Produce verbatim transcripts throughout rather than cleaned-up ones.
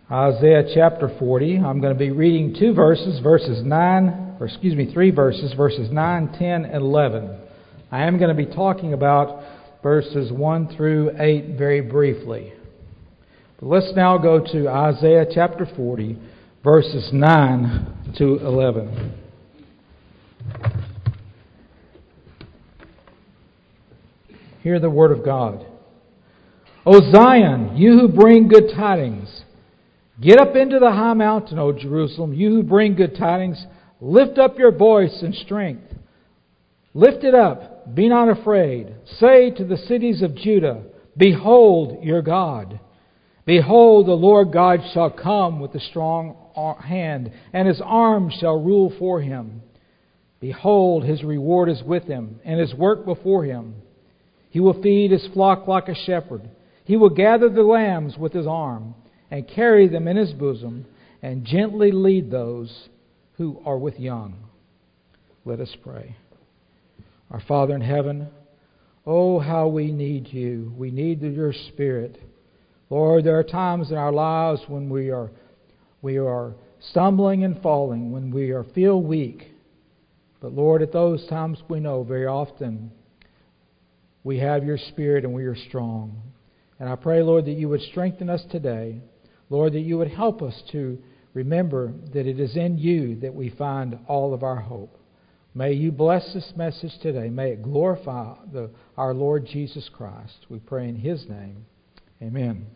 Isaiah chapter forty. I'm going to be reading two verses, verses nine, or excuse me, three verses, verses nine, ten, and eleven. I am going to be talking about verses one through eight very briefly. But let's now go to Isaiah chapter forty, verses nine to eleven. Hear the word of God. O Zion, you who bring good tidings, get up into the high mountain, O Jerusalem, you who bring good tidings. Lift up your voice in strength. Lift it up. Be not afraid. Say to the cities of Judah, behold your God. Behold, the Lord God shall come with a strong hand, and His arm shall rule for Him. Behold, His reward is with Him, and His work before Him. He will feed His flock like a shepherd. He will gather the lambs with His arm, and carry them in His bosom, and gently lead those who are with young. Let us pray. Our Father in heaven, oh, how we need You. We need Your Spirit. Lord, there are times in our lives when we are we are stumbling and falling, when we are feel weak. But Lord, at those times we know very often we have Your Spirit and we are strong. And I pray, Lord, that You would strengthen us today. Lord, that You would help us to remember that it is in You that we find all of our hope. May You bless this message today. May it glorify the, our Lord Jesus Christ. We pray in His name. Amen.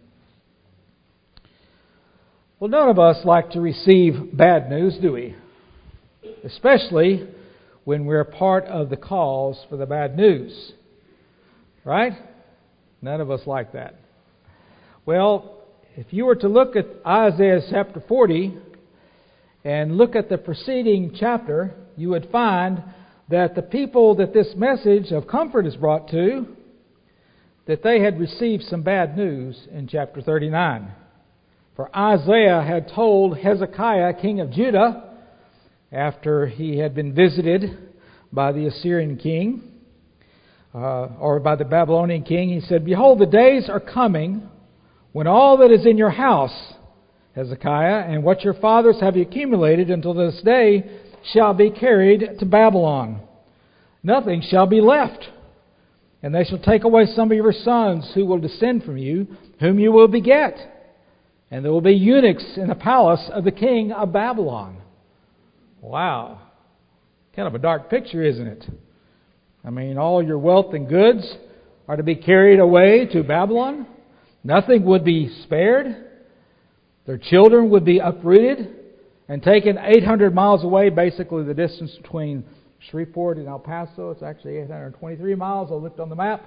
Well, none of us like to receive bad news, do we? Especially when we're part of the cause for the bad news. Right? None of us like that. Well, if you were to look at Isaiah chapter forty and look at the preceding chapter, you would find that the people that this message of comfort is brought to, that they had received some bad news in chapter thirty-nine. For Isaiah had told Hezekiah, king of Judah, after he had been visited by the Assyrian king, uh, or by the Babylonian king, he said, behold, the days are coming when all that is in your house, Hezekiah, and what your fathers have accumulated until this day shall be carried to Babylon. Nothing shall be left. And they shall take away some of your sons who will descend from you, whom you will beget. And there will be eunuchs in the palace of the king of Babylon. Wow. Kind of a dark picture, isn't it? I mean, all your wealth and goods are to be carried away to Babylon. Nothing would be spared. Their children would be uprooted and taken eight hundred miles away, basically the distance between Shreveport and El Paso. It's actually eight hundred twenty-three miles. I looked on the map.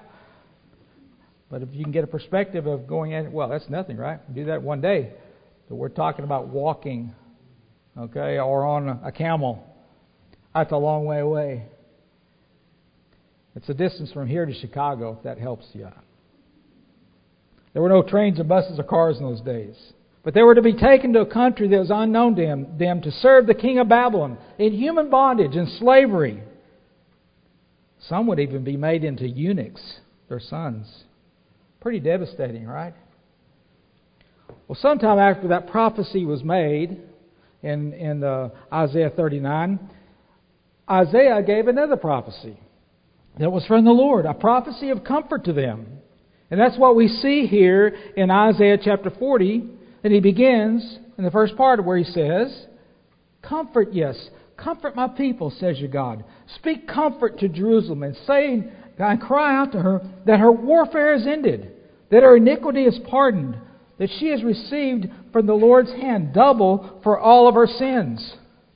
But if you can get a perspective of going in, well, that's nothing, right? Do that one day. But we're talking about walking, okay, or on a camel. That's a long way away. It's a distance from here to Chicago, if that helps you. There were no trains or buses or cars in those days. But they were to be taken to a country that was unknown to them, them to serve the king of Babylon in human bondage and slavery. Some would even be made into eunuchs, their sons. Pretty devastating, right? Well, sometime after that prophecy was made in, in uh, Isaiah thirty-nine, Isaiah gave another prophecy that was from the Lord, a prophecy of comfort to them. And that's what we see here in Isaiah chapter forty. And he begins in the first part where he says, comfort, yes, comfort my people, says your God. Speak comfort to Jerusalem and say and cry out to her that her warfare is ended, that her iniquity is pardoned, that she has received from the Lord's hand double for all of her sins.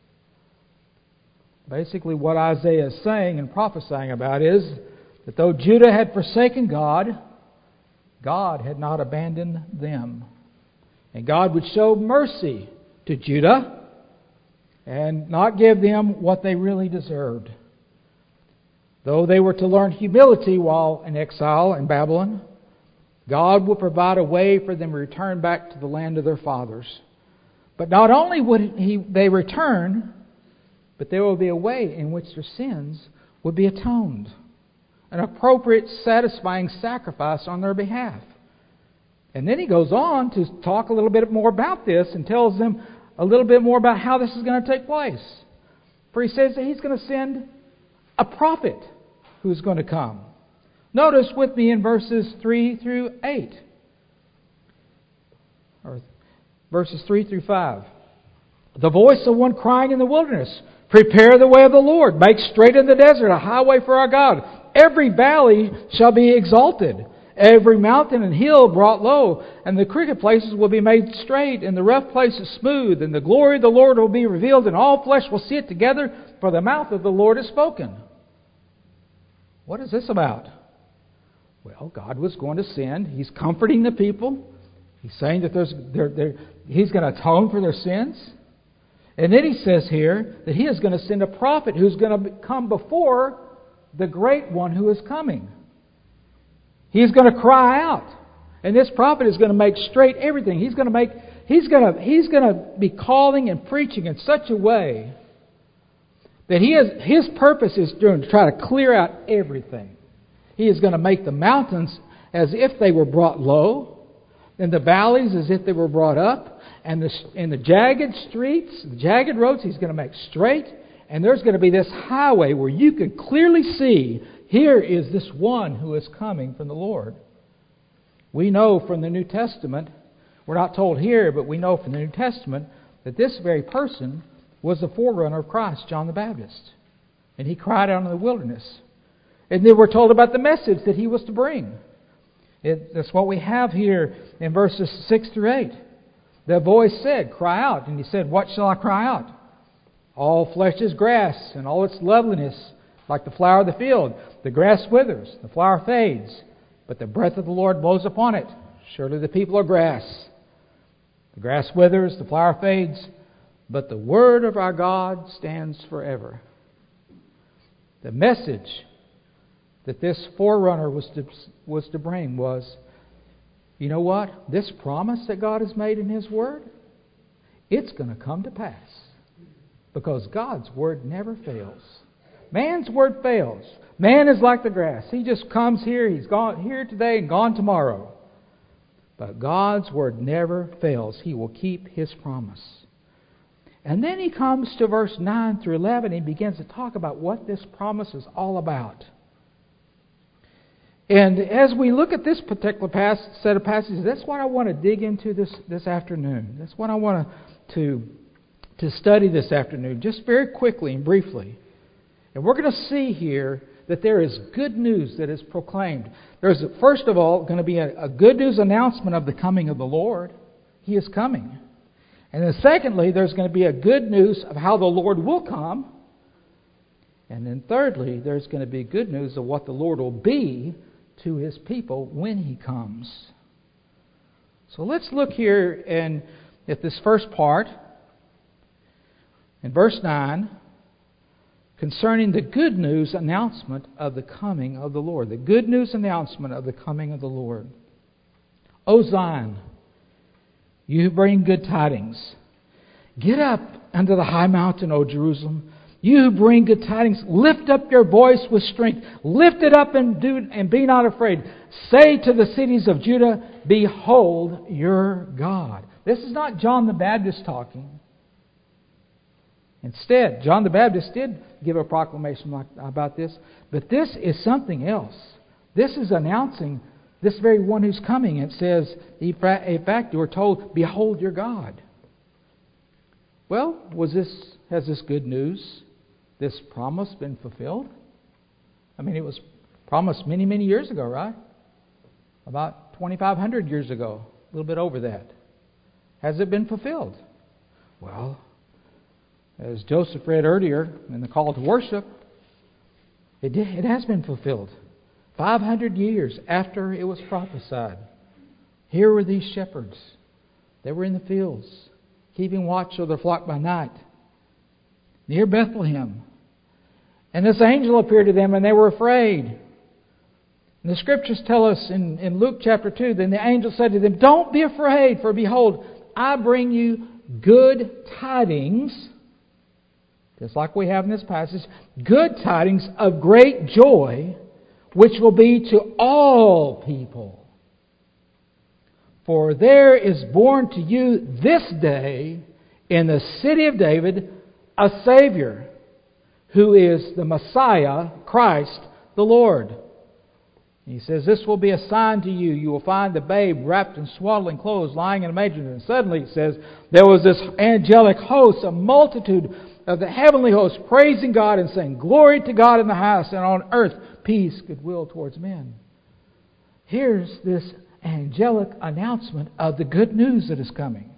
Basically what Isaiah is saying and prophesying about is that though Judah had forsaken God, God had not abandoned them. And God would show mercy to Judah and not give them what they really deserved. Though they were to learn humility while in exile in Babylon, God would provide a way for them to return back to the land of their fathers. But not only would he, they return, but there will be a way in which their sins would be atoned. An appropriate, satisfying sacrifice on their behalf. And then he goes on to talk a little bit more about this and tells them a little bit more about how this is going to take place. For he says that he's going to send a prophet who's going to come. Notice with me in verses three through eight. Or verses three through five. The voice of one crying in the wilderness, prepare the way of the Lord, make straight in the desert a highway for our God. Every valley shall be exalted, every mountain and hill brought low, and the crooked places will be made straight, and the rough places smooth, and the glory of the Lord will be revealed, and all flesh will see it together, for the mouth of the Lord has spoken. What is this about? Well, God was going to send. He's comforting the people. He's saying that there's, they're, they're, He's going to atone for their sins. And then He says here that He is going to send a prophet who's going to come before the great one who is coming. He's going to cry out. And this prophet is going to make straight everything. He's going to make He's going to He's going to be calling and preaching in such a way that he is, His purpose is to try to clear out everything. He is going to make the mountains as if they were brought low, and the valleys as if they were brought up, and the, and the jagged streets, the jagged roads, He's going to make straight. And there's going to be this highway where you can clearly see, here is this one who is coming from the Lord. We know from the New Testament, we're not told here, but we know from the New Testament that this very person was the forerunner of Christ, John the Baptist. And he cried out in the wilderness. And then we're told about the message that he was to bring. It, that's what we have here in verses six through eight. The voice said, cry out. And he said, what shall I cry out? All flesh is grass, and all its loveliness like the flower of the field. The grass withers, the flower fades, but the breath of the Lord blows upon it. Surely the people are grass. The grass withers, the flower fades, but the word of our God stands forever. The message that this forerunner was to, was to bring was, you know what? This promise that God has made in His Word, it's going to come to pass. Because God's Word never fails. Man's Word fails. Man is like the grass. He just comes here, he's gone here today and gone tomorrow. But God's Word never fails. He will keep His promise. And then he comes to verse nine through eleven and he begins to talk about what this promise is all about. And as we look at this particular pass, set of passages, that's what I want to dig into this, this afternoon. That's what I want to, to study this afternoon, just very quickly and briefly. And we're going to see here that there is good news that is proclaimed. There's, first of all, going to be a, a good news announcement of the coming of the Lord. He is coming. And then secondly, there's going to be a good news of how the Lord will come. And then thirdly, there's going to be good news of what the Lord will be to His people when He comes. So let's look here in, at this first part, in verse nine, concerning the good news announcement of the coming of the Lord. The good news announcement of the coming of the Lord. O Zion, you who bring good tidings, get up unto the high mountain, O Jerusalem. You who bring good tidings, lift up your voice with strength. Lift it up and do and be not afraid. Say to the cities of Judah, behold your God. This is not John the Baptist talking. Instead, John the Baptist did give a proclamation like, about this, but this is something else. This is announcing this very one who's coming. It says, in fact, you were told, behold your God. Well, was this has this good news, this promise been fulfilled? I mean, it was promised many, many years ago, right? About twenty-five hundred years ago, a little bit over that. Has it been fulfilled? Well, as Joseph read earlier in the call to worship, it did, it has been fulfilled. five hundred years after it was prophesied. Here were these shepherds. They were in the fields, keeping watch of their flock by night, near Bethlehem. And this angel appeared to them and they were afraid. And the Scriptures tell us in, in Luke chapter two, then the angel said to them, don't be afraid, for behold, I bring you good tidings, just like we have in this passage, good tidings of great joy, which will be to all people. For there is born to you this day in the city of David a Savior, who is the Messiah, Christ the Lord. He says, this will be a sign to you. You will find the babe wrapped in swaddling clothes, lying in a manger. And suddenly, it says, there was this angelic host, a multitude of the heavenly host, praising God and saying, Glory to God in the highest, and on earth peace, goodwill towards men. Here's this angelic announcement of the good news that is coming.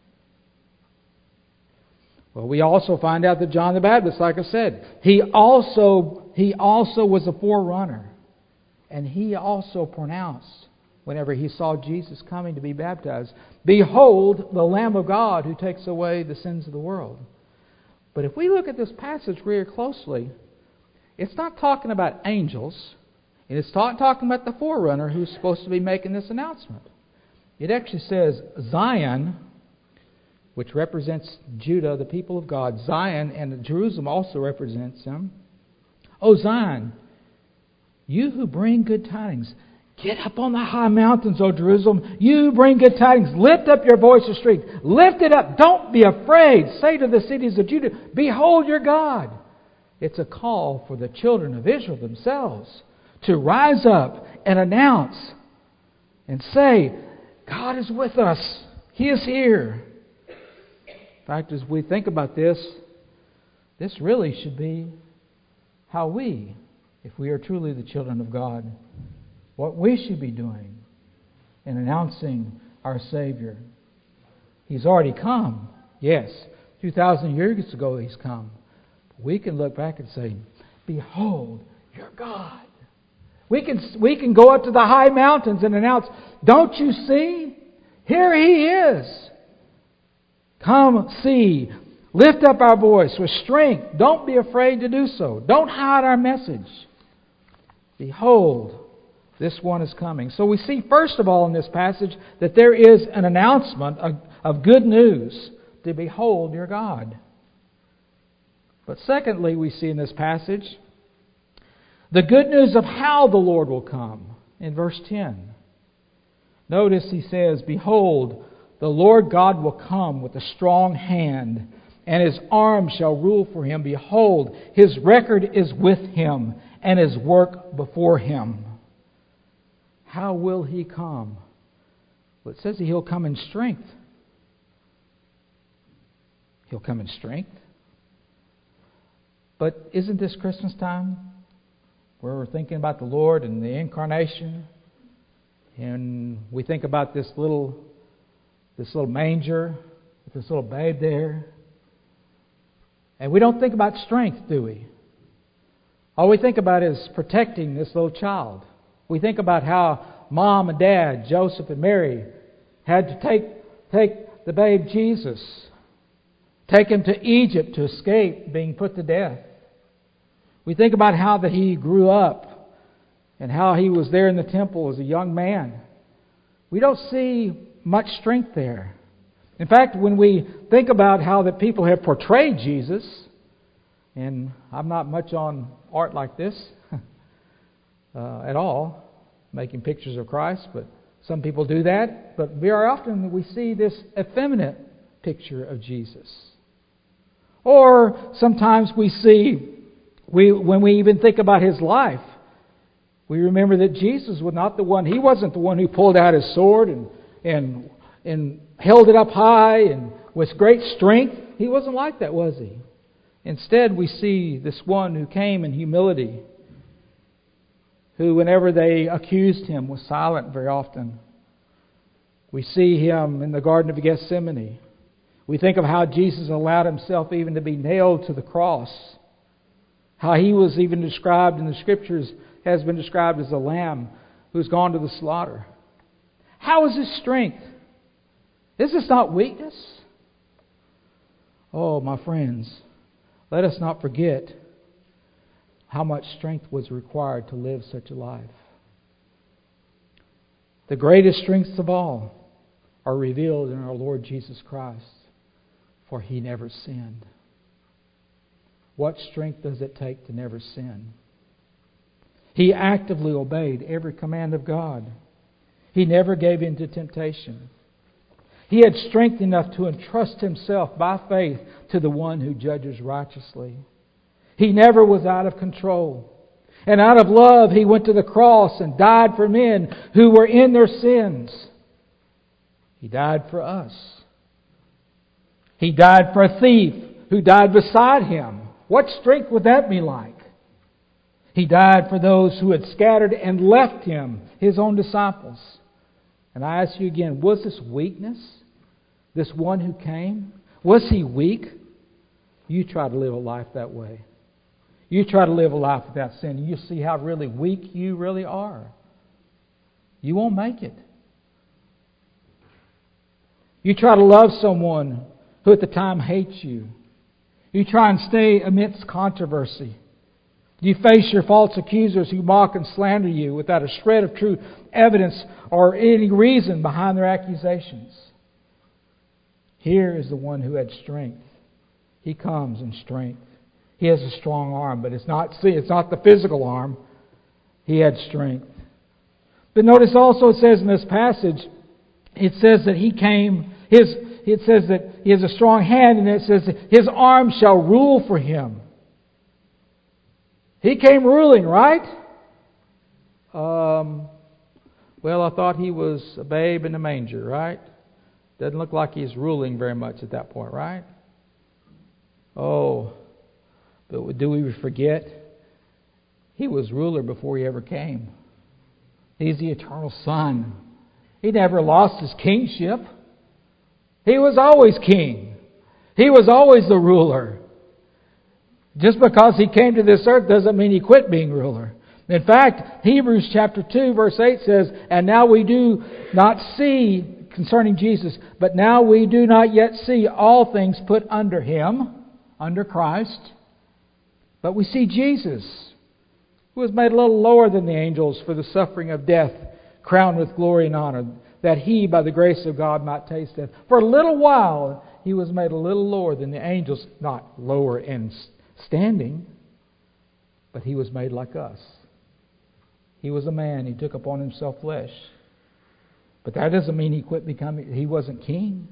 Well, we also find out that John the Baptist, like I said, he also he also was a forerunner. And he also pronounced, whenever he saw Jesus coming to be baptized, Behold, the Lamb of God who takes away the sins of the world. But if we look at this passage very closely, it's not talking about angels. And it's talk, talking about the forerunner who's supposed to be making this announcement. It actually says Zion, which represents Judah, the people of God. Zion, and Jerusalem also represents them. O Zion, you who bring good tidings, get up on the high mountains, O Jerusalem. You bring good tidings. Lift up your voice of strength. Lift it up. Don't be afraid. Say to the cities of Judah, Behold your God. It's a call for the children of Israel themselves to rise up and announce and say, God is with us. He is here. In fact, as we think about this, this really should be how we, if we are truly the children of God, what we should be doing in announcing our Savior. He's already come. Yes, two thousand years ago He's come. We can look back and say, Behold your God. We can, we can go up to the high mountains and announce, Don't you see? Here He is. Come see. Lift up our voice with strength. Don't be afraid to do so. Don't hide our message. Behold, this one is coming. So we see, first of all, in this passage, that there is an announcement of, of good news to behold your God. But secondly, we see in this passage the good news of how the Lord will come in verse ten. Notice he says, Behold, the Lord God will come with a strong hand, and His arm shall rule for Him. Behold, His record is with Him, and His work before Him. How will He come? Well, it says He'll come in strength. He'll come in strength. But isn't this Christmas time where we're thinking about the Lord and the incarnation? And we think about this little this little manger with this little babe there. And we don't think about strength, do we? All we think about is protecting this little child. We think about how Mom and Dad, Joseph and Mary, had to take, take the babe Jesus, take him to Egypt to escape being put to death. We think about how that he grew up and how he was there in the temple as a young man. We don't see much strength there. In fact, when we think about how that people have portrayed Jesus, and I'm not much on art like this uh, at all, making pictures of Christ, but some people do that. But very often we see this effeminate picture of Jesus. Or sometimes we see, we when we even think about His life, we remember that Jesus was not the one, He wasn't the one who pulled out His sword and and and held it up high and with great strength. He wasn't like that, was He? Instead, we see this one who came in humility, who, whenever they accused Him, was silent very often. We see Him in the Garden of Gethsemane. We think of how Jesus allowed Himself even to be nailed to the cross. How He was even described in the Scriptures, has been described as a lamb who's gone to the slaughter. How is this strength? Is this not weakness? Oh, my friends, let us not forget how much strength was required to live such a life. The greatest strengths of all are revealed in our Lord Jesus Christ, for He never sinned. What strength does it take to never sin? He actively obeyed every command of God. He never gave in to temptation. He had strength enough to entrust Himself by faith to the one who judges righteously. He never was out of control. And out of love, He went to the cross and died for men who were in their sins. He died for us. He died for a thief who died beside Him. What strength would that be like? He died for those who had scattered and left Him, His own disciples. And I ask you again, was this weakness? This one who came? Was He weak? You try to live a life that way. You try to live a life without sin, and you see how really weak you really are. You won't make it. You try to love someone who at the time hates you. You try and stay amidst controversy. You face your false accusers who mock and slander you without a shred of true evidence or any reason behind their accusations. Here is the one who had strength. He comes in strength. He has a strong arm, but it's not, see, it's not the physical arm. He had strength. But notice also it says in this passage, it says that He came, his, it says that He has a strong hand, and it says that His arm shall rule for Him. He came ruling, right? Um, well, I thought He was a babe in a manger, right? Doesn't look like He's ruling very much at that point, right? Oh, but do we forget? He was ruler before He ever came. He's the eternal Son. He never lost His kingship. He was always king. He was always the ruler. Just because He came to this earth doesn't mean He quit being ruler. In fact, Hebrews chapter two verse eight says, "And now we do not see," concerning Jesus, "but now we do not yet see all things put under Him," under Christ. But we see Jesus, who was made a little lower than the angels for the suffering of death, crowned with glory and honor, that He, by the grace of God, might taste death. For a little while, He was made a little lower than the angels, not lower in standing, but He was made like us. He was a man. He took upon Himself flesh. But that doesn't mean He quit becoming, He wasn't king.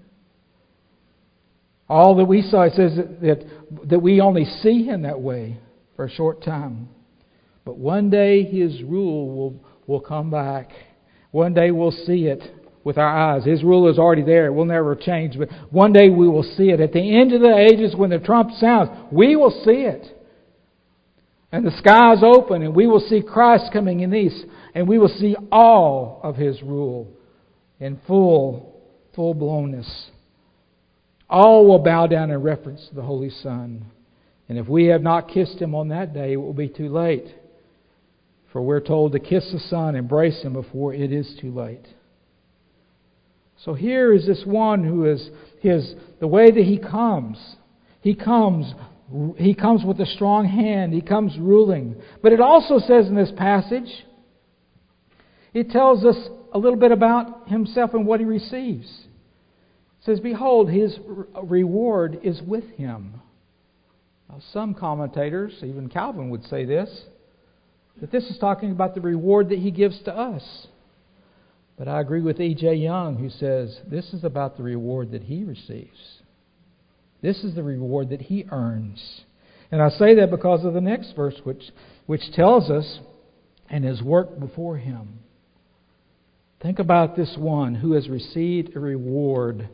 All that we saw, it says that, that, that we only see Him that way for a short time. But one day His rule will, will come back. One day we'll see it with our eyes. His rule is already there. It will never change. But one day we will see it. At the end of the ages, when the trump sounds, we will see it. And the skies open, and we will see Christ coming in these. And we will see all of His rule in full, full-blownness. All will bow down in reference to the Holy Son. And if we have not kissed Him on that day, it will be too late. For we're told to kiss the Son, embrace Him before it is too late. So here is this one who is his the way that He comes. He comes He comes with a strong hand. He comes ruling. But it also says in this passage, it tells us a little bit about Himself and what He receives. It says, "Behold, His reward is with Him." Now, some commentators, even Calvin would say this, that this is talking about the reward that He gives to us. But I agree with E J Young, who says this is about the reward that He receives. This is the reward that He earns. And I say that because of the next verse, which, which tells us, "and His work before Him." Think about this one who has received a reward.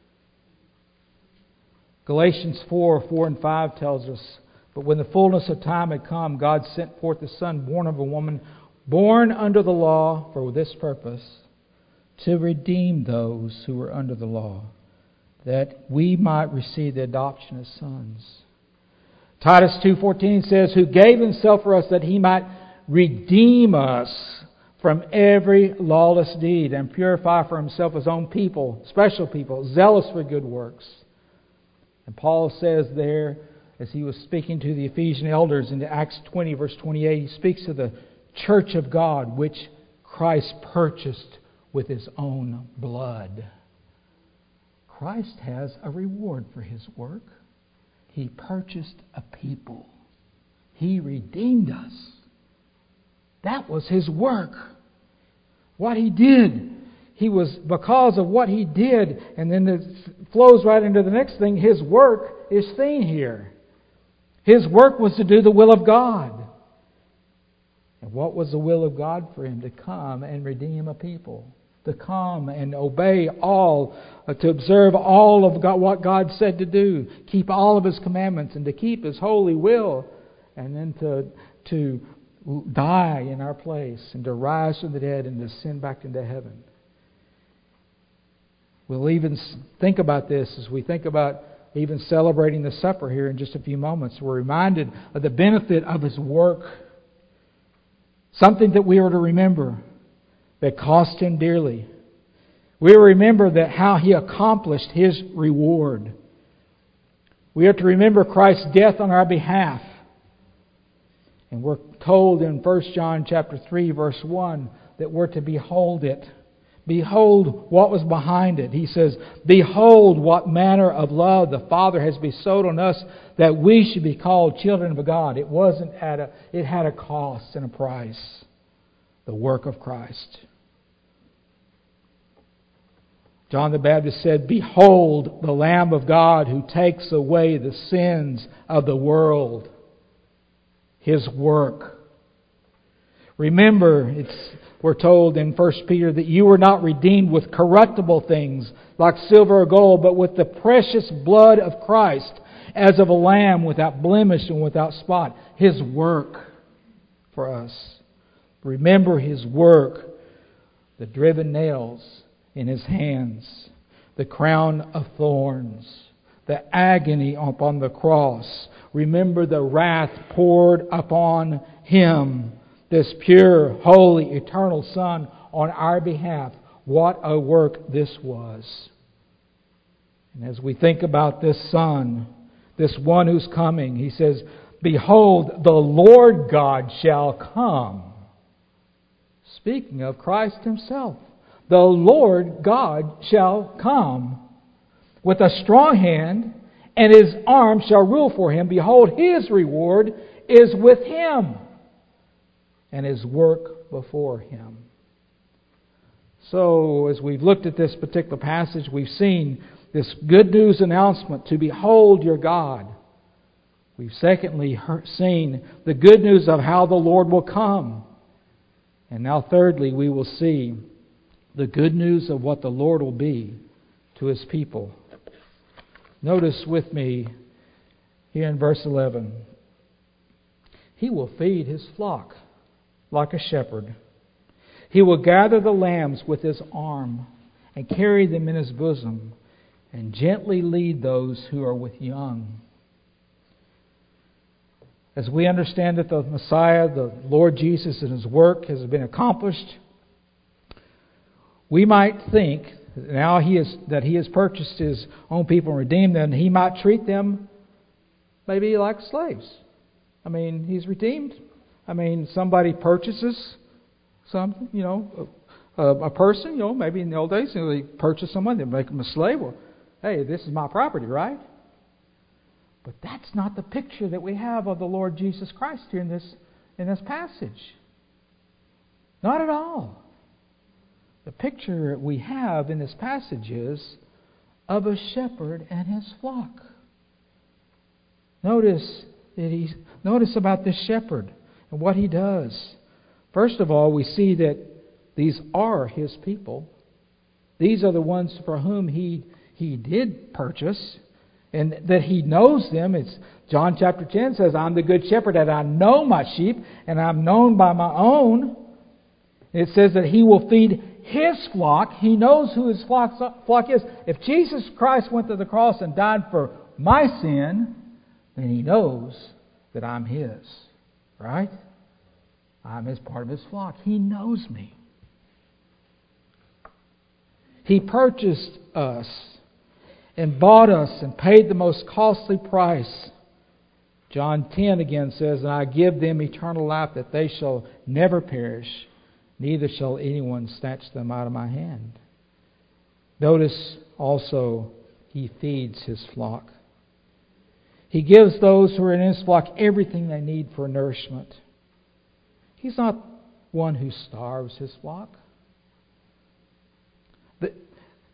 Galatians four, four and five tells us, "But when the fullness of time had come, God sent forth the Son, born of a woman, born under the law, for this purpose, to redeem those who were under the law, that we might receive the adoption as sons." Titus two fourteen says, "Who gave Himself for us that He might redeem us from every lawless deed and purify for Himself His own people," special people, zealous for good works. And Paul says there, as he was speaking to the Ephesian elders in Acts twenty, verse twenty-eight, he speaks of the church of God, which Christ purchased with His own blood. Christ has a reward for His work. He purchased a people. He redeemed us. That was His work. What He did. He was, because of what He did, and then it flows right into the next thing, His work is seen here. His work was to do the will of God. And what was the will of God for Him? To come and redeem a people. To come and obey all, uh, to observe all of God, what God said to do. Keep all of His commandments and to keep His holy will. And then to, to die in our place and to rise from the dead and to ascend back into heaven. We'll even think about this as we think about even celebrating the supper here in just a few moments. We're reminded of the benefit of His work. Something that we are to remember that cost Him dearly. We remember that how He accomplished His reward. We are to remember Christ's death on our behalf. And we're told in First John chapter three, verse one, that we're to behold it. Behold what was behind it. He says, behold what manner of love the Father has bestowed on us, that we should be called children of God. It wasn't at a, it had a cost and a price. The work of Christ. John the Baptist said, behold the Lamb of God who takes away the sins of the world. His work. Remember, it's, we're told in First Peter that you were not redeemed with corruptible things like silver or gold, but with the precious blood of Christ, as of a lamb without blemish and without spot. His work for us. Remember His work, the driven nails in His hands, the crown of thorns, the agony upon the cross. Remember the wrath poured upon Him, this pure, holy, eternal Son on our behalf. What a work this was. And as we think about this Son, this one who's coming, He says, behold, the Lord God shall come. Speaking of Christ Himself. The Lord God shall come with a strong hand, and His arm shall rule for Him. Behold, His reward is with Him, and His work before Him. So, as we've looked at this particular passage, we've seen this good news announcement to behold your God. We've secondly heard, seen the good news of how the Lord will come. And now thirdly, we will see the good news of what the Lord will be to His people. Notice with me here in verse eleven. He will feed His flock like a shepherd. He will gather the lambs with His arm and carry them in His bosom and gently lead those who are with young. As we understand that the Messiah, the Lord Jesus, and His work has been accomplished, we might think now he is, that He has purchased His own people and redeemed them, and He might treat them maybe like slaves. I mean, He's redeemed. I mean, somebody purchases something, you know, a, a person, you know, maybe in the old days, you know, they purchase someone, they make them a slave. Well, hey, this is my property, right? But that's not the picture that we have of the Lord Jesus Christ here in this, in this passage. Not at all. The picture we have in this passage is of a shepherd and his flock. Notice that he's, notice about this shepherd and what he does. First of all, we see that these are His people. These are the ones for whom He He did purchase, and that He knows them. It's John chapter ten says, "I'm the good shepherd, and I know my sheep, and I'm known by my own." It says that He will feed His flock. He knows who His flock, flock is. If Jesus Christ went to the cross and died for my sin, then He knows that I'm His. Right? I'm His part of His flock. He knows me. He purchased us and bought us and paid the most costly price. John ten again says, "And I give them eternal life, that they shall never perish, neither shall anyone snatch them out of my hand." Notice also, He feeds His flock. He gives those who are in His flock everything they need for nourishment. He's not one who starves His flock.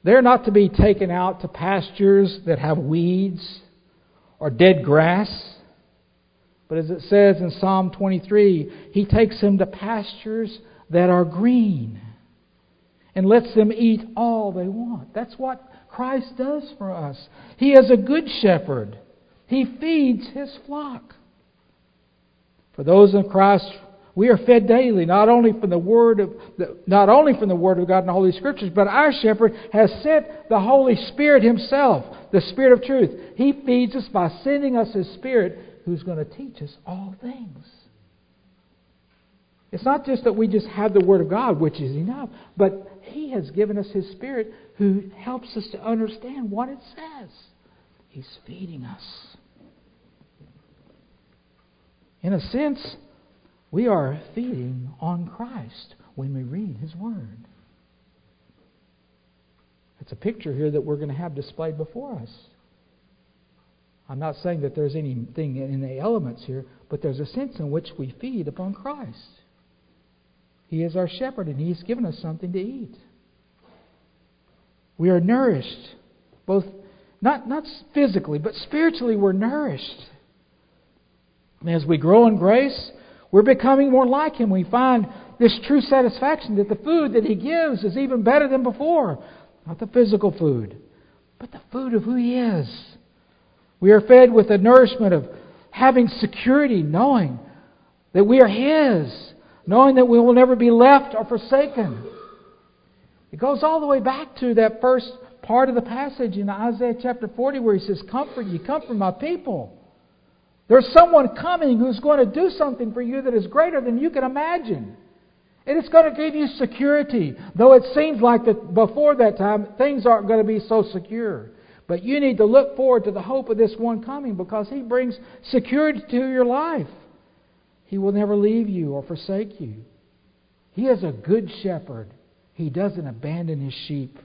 They're not to be taken out to pastures that have weeds or dead grass. But as it says in Psalm twenty-three, He takes them to pastures that are green and lets them eat all they want. That's what Christ does for us. He is a good shepherd. He feeds His flock. For those in Christ, we are fed daily, not only from the Word of not only from the Word of God in the Holy Scriptures, but our shepherd has sent the Holy Spirit Himself, the Spirit of truth. He feeds us by sending us His Spirit, who's going to teach us all things. It's not just that we just have the Word of God, which is enough, but He has given us His Spirit who helps us to understand what it says. He's feeding us. In a sense, we are feeding on Christ when we read His Word. It's a picture here that we're going to have displayed before us. I'm not saying that there's anything in the elements here, but there's a sense in which we feed upon Christ. He is our shepherd, and He's given us something to eat. We are nourished, both not, not physically, but spiritually we're nourished. And as we grow in grace, we're becoming more like Him. We find this true satisfaction that the food that He gives is even better than before. Not the physical food, but the food of who He is. We are fed with the nourishment of having security, knowing that we are His, knowing that we will never be left or forsaken. It goes all the way back to that first part of the passage in Isaiah chapter forty where He says, "Comfort ye, comfort my people." There's someone coming who's going to do something for you that is greater than you can imagine. And it's going to give you security. Though it seems like that before that time, things aren't going to be so secure. But you need to look forward to the hope of this one coming, because He brings security to your life. He will never leave you or forsake you. He is a good shepherd. He doesn't abandon His sheep.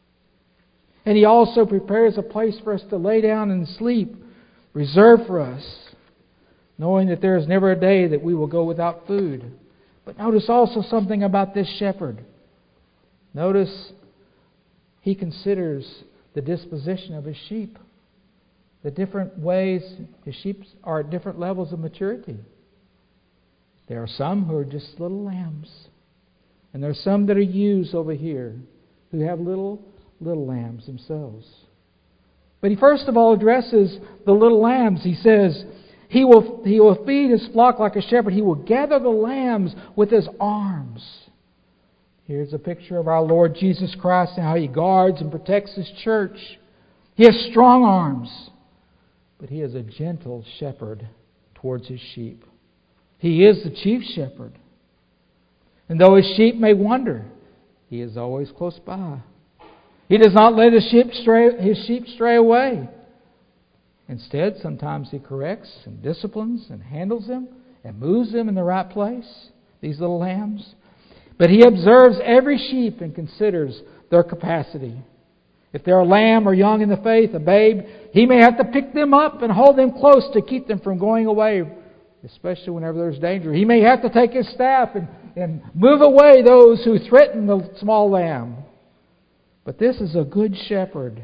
And He also prepares a place for us to lay down and sleep, reserved for us, knowing that there is never a day that we will go without food. But notice also something about this shepherd. Notice He considers the disposition of His sheep. The different ways His sheep are at different levels of maturity. There are some who are just little lambs. And there are some that are ewes over here who have little, little lambs themselves. But He first of all addresses the little lambs. He says, He will, he will feed His flock like a shepherd. He will gather the lambs with His arms. Here's a picture of our Lord Jesus Christ and how He guards and protects His church. He has strong arms, but He is a gentle shepherd towards His sheep. He is the chief shepherd. And though His sheep may wander, He is always close by. He does not let His sheep stray, his sheep stray away. Instead, sometimes He corrects and disciplines and handles them and moves them in the right place, these little lambs. But He observes every sheep and considers their capacity. If they're a lamb or young in the faith, a babe, He may have to pick them up and hold them close to keep them from going away, especially whenever there's danger. He may have to take His staff and, and move away those who threaten the small lamb. But this is a good shepherd.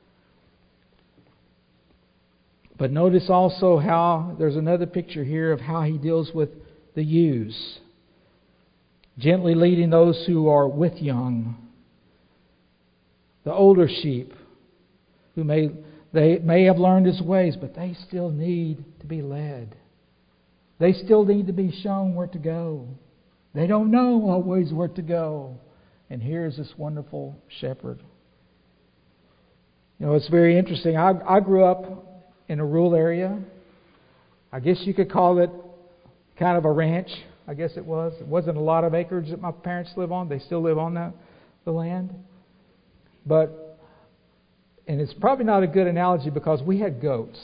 But notice also how there's another picture here of how He deals with the ewes. Gently leading those who are with young. The older sheep who may they may have learned His ways, but they still need to be led. They still need to be shown where to go. They don't know always where to go. And here's this wonderful shepherd. You know, it's very interesting. I, I grew up in a rural area. I guess you could call it kind of a ranch. I guess it was. It wasn't a lot of acreage that my parents live on. They still live on that, the land. But, and it's probably not a good analogy because we had goats.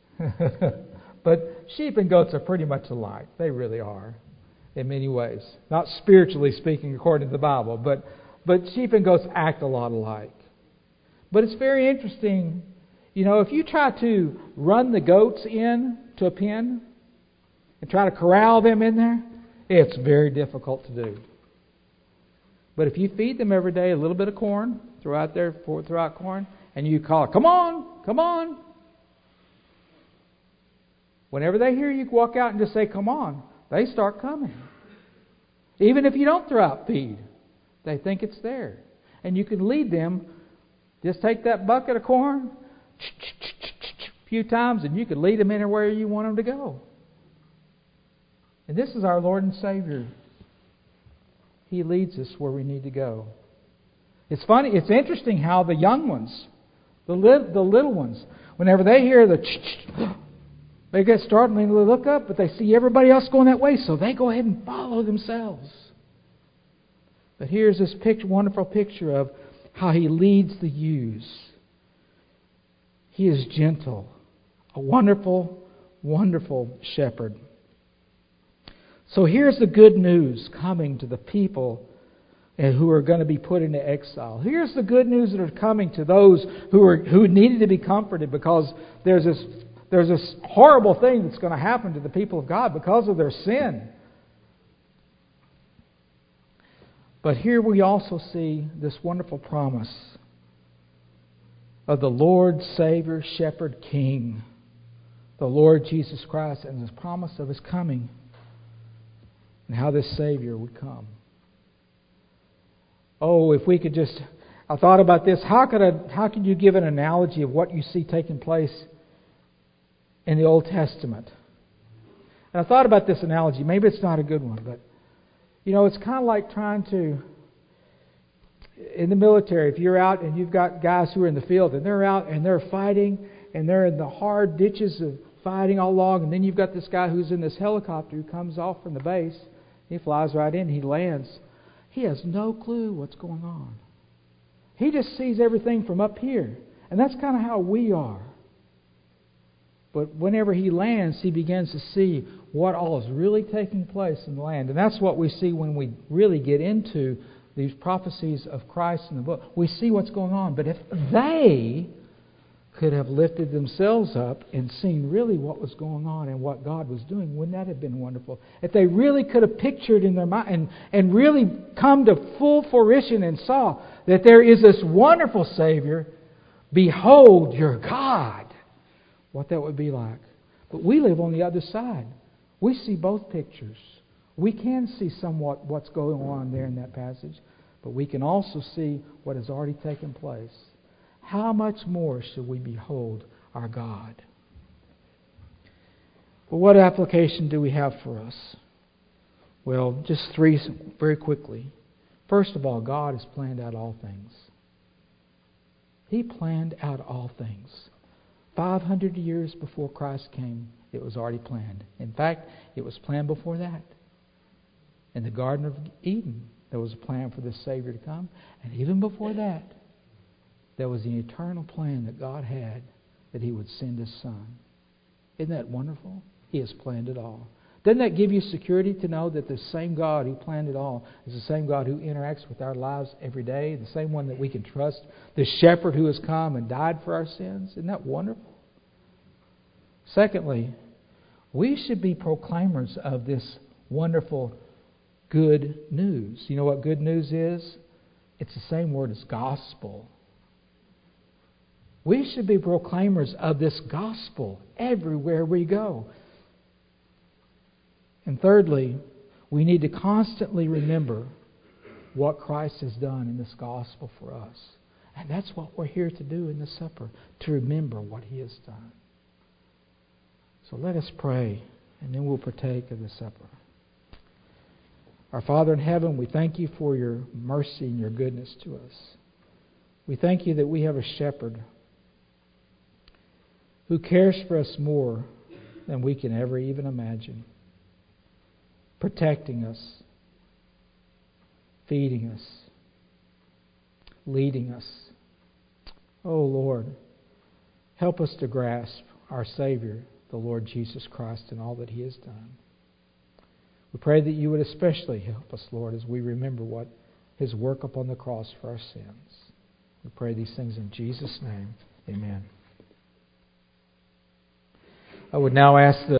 But sheep and goats are pretty much alike. They really are in many ways. Not spiritually speaking according to the Bible, but, but sheep and goats act a lot alike. But it's very interesting. You know, if you try to run the goats in to a pen and try to corral them in there, it's very difficult to do. But if you feed them every day a little bit of corn, throw out there, for, throw out corn, and you call, come on, come on. Whenever they hear you walk out and just say, come on, they start coming. Even if you don't throw out feed, they think it's there. And you can lead them. Just take that bucket of corn a few times and you can lead them anywhere you want them to go. And this is our Lord and Savior. He leads us where we need to go. It's funny, it's interesting how the young ones, the, li- the little ones, whenever they hear the they get startled and they look up, but they see everybody else going that way, so they go ahead and follow themselves. But here's this picture, wonderful picture of how He leads the ewes. He is gentle, a wonderful, wonderful shepherd. So here's the good news coming to the people who are going to be put into exile. Here's the good news that are coming to those who are who needed to be comforted, because there's this there's this horrible thing that's going to happen to the people of God because of their sin. But here we also see this wonderful promise of the Lord, Savior, Shepherd, King, the Lord Jesus Christ, and His promise of His coming and how this Savior would come. Oh, if we could just... I thought about this. How could I, how could you give an analogy of what you see taking place in the Old Testament? And I thought about this analogy. Maybe it's not a good one, but you know, it's kind of like trying to, in the military, if you're out and you've got guys who are in the field and they're out and they're fighting and they're in the hard ditches of fighting all along, and then you've got this guy who's in this helicopter who comes off from the base. He flies right in, he lands. He has no clue what's going on. He just sees everything from up here. And that's kind of how we are. But whenever he lands, he begins to see what all is really taking place in the land. And that's what we see when we really get into these prophecies of Christ in the book. We see what's going on. But if they could have lifted themselves up and seen really what was going on and what God was doing, wouldn't that have been wonderful? If they really could have pictured in their mind and, and really come to full fruition and saw that there is this wonderful Savior, behold your God, what that would be like. But we live on the other side. We see both pictures. We can see somewhat what's going on there in that passage, but we can also see what has already taken place. How much more should we behold our God? Well, what application do we have for us? Well, just three very quickly. First of all, God has planned out all things. He planned out all things. five hundred years before Christ came, it was already planned. In fact, it was planned before that. In the Garden of Eden, there was a plan for the Savior to come. And even before that, there was an eternal plan that God had that He would send His Son. Isn't that wonderful? He has planned it all. Doesn't that give you security to know that the same God who planned it all is the same God who interacts with our lives every day, the same one that we can trust, the shepherd who has come and died for our sins? Isn't that wonderful? Secondly, we should be proclaimers of this wonderful good news. You know what good news is? It's the same word as gospel. We should be proclaimers of this gospel everywhere we go. And thirdly, we need to constantly remember what Christ has done in this gospel for us. And that's what we're here to do in the supper, to remember what He has done. So let us pray, and then we'll partake of the supper. Our Father in heaven, we thank You for Your mercy and Your goodness to us. We thank You that we have a shepherd who cares for us more than we can ever even imagine, protecting us, feeding us, leading us. Oh Lord, help us to grasp our Savior, the Lord Jesus Christ, and all that He has done. We pray that You would especially help us, Lord, as we remember what His work upon the cross for our sins. We pray these things in Jesus' name. Amen. I would now ask the